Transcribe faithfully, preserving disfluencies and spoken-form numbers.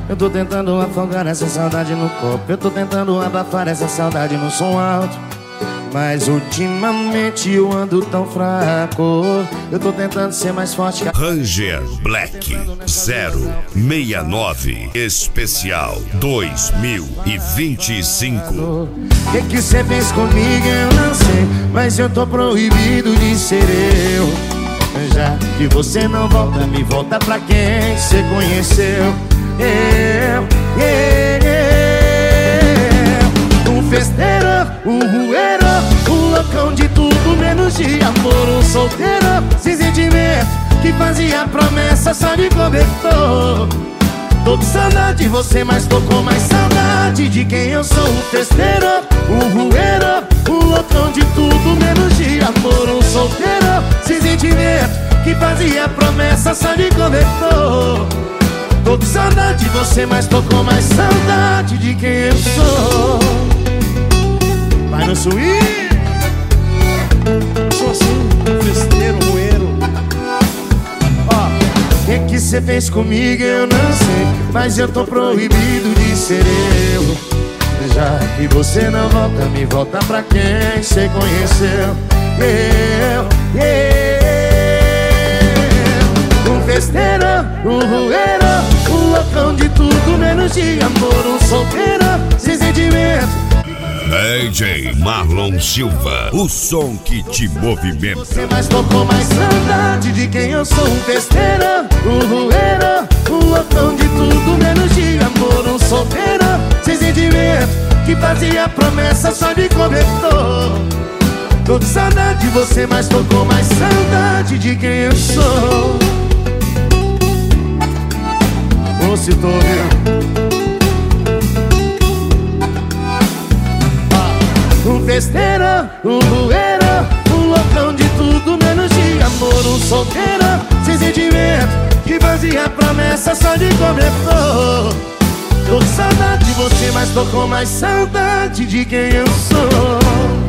Eu tô tentando afogar essa saudade no copo. Eu tô tentando abafar essa saudade no som alto, mas ultimamente eu ando tão fraco. Eu tô tentando ser mais forte. Ranger Black zero seis nove Especial dois mil e vinte e cinco. O que que cê fez comigo eu não sei, mas eu tô proibido de ser eu. Já que você não volta, me volta pra quem cê conheceu. Eu, eu, eu. Um festeiro, um rueiro, um loucão de tudo menos de amor. Um solteiro, sem sentimento, que fazia promessa só de cobertor. Tô com saudade de você, mas tô com mais saudade de quem eu sou. Um festeiro, um rueiro, um loucão de tudo menos de amor. Um solteiro, sem sentimento, que fazia promessa só de cobertor. Tô com saudade de você, mas tô com mais saudade de quem eu sou. Vai no swing. Sou assim, festeiro, roeiro. Ó, o que que cê fez comigo eu não sei, mas eu tô proibido de ser eu. Já que você não volta, me volta pra quem cê conheceu. Eu, eu. Um festeiro, um roeiro, um loucão de tudo menos de amor. Um solteiro, sem sentimento. D J Marlon Silva, o som que te movimenta. Você mais tocou mais saudade de quem eu sou. Um festeiro, um roeiro, um loucão de tudo menos de amor. Um solteiro, sem sentimento, que fazia promessa só de cobertor. Tô com saudade de você, mas tô com mais saudade de quem eu sou. Ô, se tô vendo. Um festeiro, um rueiro, um loucão de tudo menos de amor. Um solteiro, sem sentimento, que fazia promessa só de cobertor. Tô com saudade de você, mas tô com mais saudade de quem eu sou.